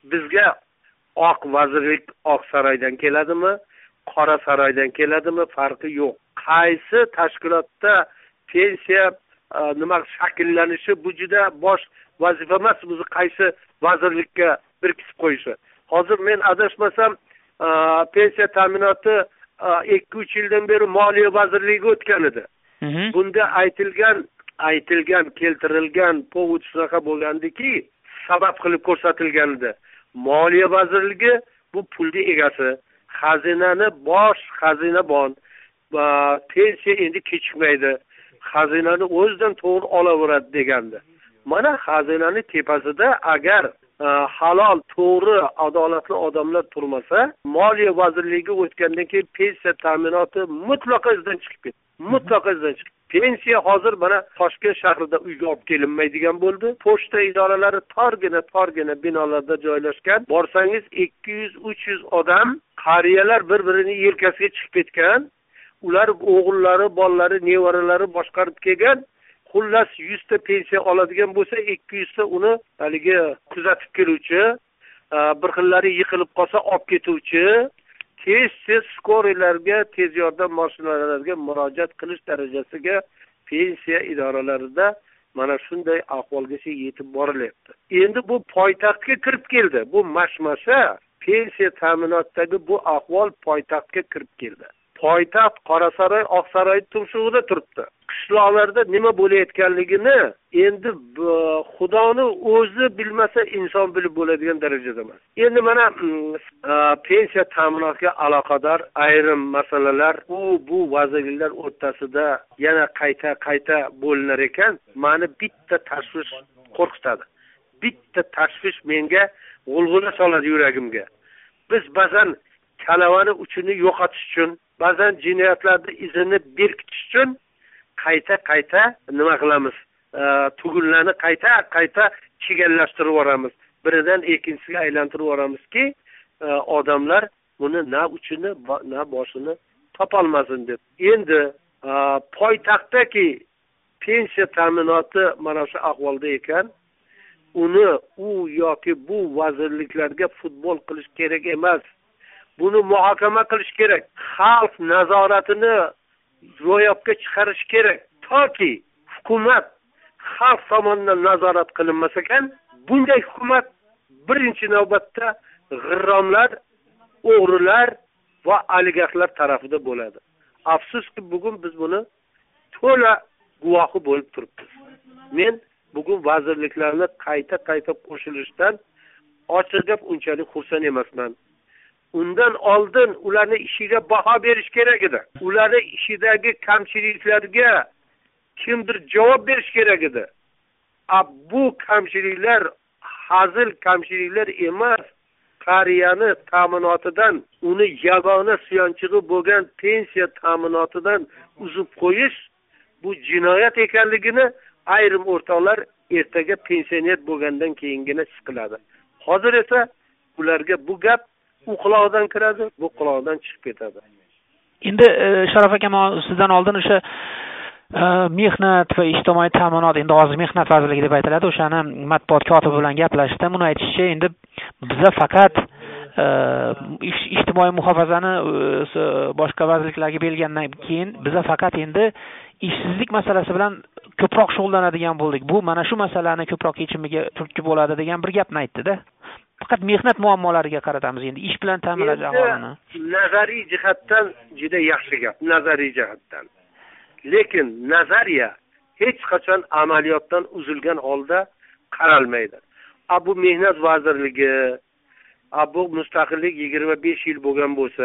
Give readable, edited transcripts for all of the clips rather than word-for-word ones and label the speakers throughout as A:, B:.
A: bizga oq vazirlik oq saroydan keladimi, qora saroydan keladimi farqi yo'q. Qaysi tashkilotda pensiya nima shakllanishi bu juda bosh vazifa emas, o'zi qaysi vazirlikka birkitib qo'yishi. Hozir men adashmasam pensiya ta'minoti 2-3 yildan beri Moliya vazirligiga o'tgan edi. Bunda aytilgan keltirilgan povod shunaqa bo'lgandiki, sabab qilib ko'rsatilgan edi. Moliya vazirligi bu pulni egasi, xazinani bosh xazinabon, pensiya endi kechikmaydi. Xazinani o'zidan to'g'ri olaveradi degandi. Mana xazinani tepasida agar halol, to'g'ri, adolatli odamlar turmasa, Moliya vazirligiga o'tgandan keyin pensiya ta'minoti mutlaqo izdan chiqib ketdi. Mutlaqo izdan chiqib. Pensiya hozir mana Toshkent shahrida uyga olib kelinmaydigan bo'ldi. Pochta idoralari torgina binolarda joylashgan. Borsangiz 200-300 odam, qariyalar bir-birini yelkasiga chiqib ketgan. Ular o'g'illari, bolalari, nevaralari boshqarib kelgan. Xullas 100 ta pensiya oladigan bo'lsa, 200 ta uni haligi kuzatib keluvchi, bir xillari yiqilib qolsa olib ketuvchi, tez skorilarga, tez yordam mashinalariga murojaat qilish darajasiga pensiya idoralarida mana shunday ahvolgacha yetib borilyapti. Endi bu poytaxtga kirib keldi. Bu mashmasha pensiya ta'minotidagi bu ahvol poytaxtga kirib keldi. Poytaxt Qorasaroy, Oqsaroy tumshug'ida turibdi. Qishloqlarda nima bo'layotganligini endi Xudoni o'zi bilmasa inson bilib bo'ladigan darajada emas. Endi mana pensiya ta'minotiga aloqador ayrim masalalar bu vazirliklar o'rtasida yana qayta bo'linar ekan, meni bitta tashvish qo'rqitadi. Bitta tashvish menga g'ulg'ula soladi yuragimga. Biz ba'zan kalavani uchini yo'qotish uchun, ba'zan jinoyatlarda izini berkitish uchun qayta nima qilamiz? Tugunlarni qayta chigallashtirib yoramiz. Biridan ikkinchisiga aylantirib yoramizki, odamlar buni na uchini, na boshini topolmasin deb. Endi poytaxtdagi pensiya ta'minoti mana shu ahvolda ekan, u yoki bu vazirliklarga futbol qilish kerak emas. Buni muhokama qilish kerak. Xalq nazoratini ro'yobga chiqarish kerak. Toki hukumat xalq tomonidan nazorat qilinmas ekan, bunday hukumat birinchi navbatda g'irromlar, o'g'rilar va oligarxlar tarafida bo'ladi. Afsuski bugun biz buni to'la guvohi bo'lib turibmiz. Men bugun vazirliklarni qayta qo'shilishdan ochiq gap unchalik xursand emasman. Undan oldin ularni ishiga baho berish kerak edi. Ularning ishidagi kamchiliklarga kimdir javob berish kerak edi. Bu kamchiliklar hazil kamchiliklar emas. Qariyani ta'minotidan, uni yagona suyanchig'i bo'lgan pensiya ta'minotidan uzib qo'yish bu jinoyat ekanligini ayrim o'rtoqlar ertaga pensioner bo'lgandan keyingina his qiladi. Hozir esa ularga bu gap u quloqdan kiradi, bu quloqdan chiqib ketadi.
B: Endi Sharof aka, sizdan oldin o'sha mehnat va ijtimoiy ta'minot, endi hozir mehnat vazirligi deb aytiladi, o'shani matbuot kotibi bilan gaplashdim. Uni aytishicha, endi biza faqat ijtimoiy muhofazani boshqa vazirliklarga bergandan keyin biza faqat endi ishsizlik masalasi bilan ko'proq shug'ullanadigan bo'ldik. Bu mana shu masalani ko'proq yechimiga turtki bo'ladi degan bir gapni aytdi-da. Faqat mehnat muammolariga qaratamiz endi ish bilan ta'minlash aholini.
A: Nazariy jihatdan juda yaxshi gap, nazariy jihatdan. Lekin nazariya hech qachon amaliyotdan uzilgan holda qaralmaydi. Bu mehnat vazirligi, bu mustaqillik 25 yil bo'lgan bo'lsa,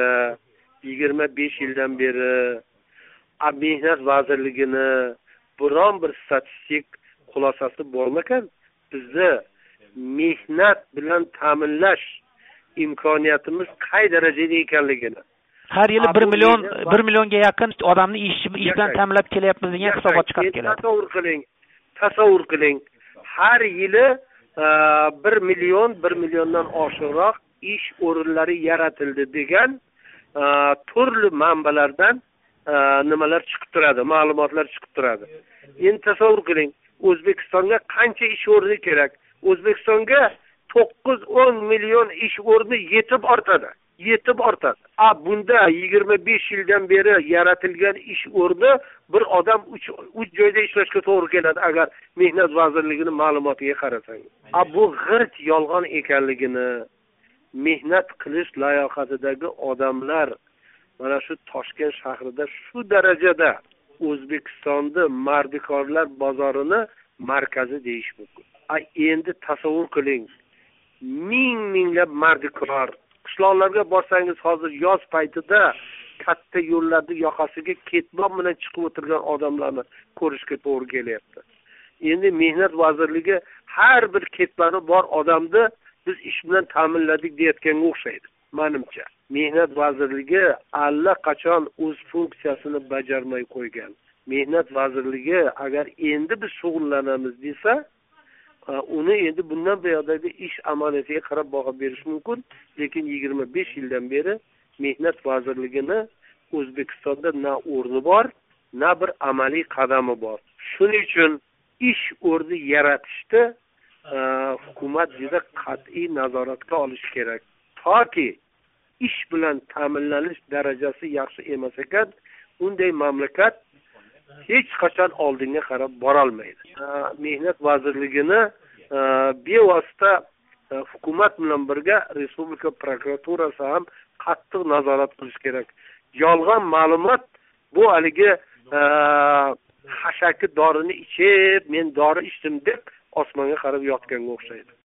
A: 25 yildan beri mehnat vazirligini biron bir statistik xulosasi bo'lmagan. Bizni mehnat bilan ta'minlash imkoniyatimiz qay darajada ekanligini,
B: har yili 1 millionga yaqin odamni ishdan ta'minlab kelyapmiz degan hisobot chiqarib keladi.
A: Tasavvur qiling. Har yili 1 milliondan oshiqroq ish o'rinlari yaratildi degan turli manbalardan nimalar chiqib turadi, ma'lumotlar chiqib turadi. Endi tasavvur qiling, O'zbekistonga qancha ish o'rni kerak? O'zbekistonga 9-10 million ish o'rni yetib ortadi. Bunda 25 yildan beri yaratilgan ish o'rni bir odam 3 joyda ishlashga to'g'ri keladi agar Mehnat vazirligining ma'lumotiga qarasangiz. Bu g'irt yolg'on ekanligini mehnat qilish layoqatidagi odamlar mana shu Toshkent shahrida shu darajada O'zbekistonda mardikorlar bozorini markazi deyish mumkin. Endi tasavvur qiling. Minglab mardikor qishloqlarga borsangiz hozir yoz paytida katta yo'llarning yoqasiga ketmon bilan chiqib o'tirgan odamlarni ko'rishga to'g'ri kelyapti. Endi Mehnat vazirligi har bir ketmoni bor odamni biz ish bilan ta'minladik deyotganga o'xshaydi. Menimcha Mehnat vazirligi allaqachon o'z funksiyasini bajarmay qo'ygan. Mehnat vazirligi agar endi biz shug'ullanamiz desa, uni endi bundan buyoqdagi ish amaliyotiga qarab baho berish mumkin, lekin 25 yildan beri Mehnat vazirligini O'zbekistonda na o'rni bor, na bir amaliy qadami bor. Shuning uchun ish o'rni yaratishda hukumat juda qat'iy nazoratga olish kerak. Toki ish bilan ta'minlanish darajasi yaxshi emas ekan, unday mamlakat hech qachon oldinga qarab bora olmaydi. Mehnat vazirligini bevosita hukumat bilan birga respublika prokuraturasi ham qattiq nazorat qilish kerak. Yolg'on ma'lumot bu haligi hashaki dorini ichib, men dori ichdim deb osmonga qarab yotganga o'xshaydi.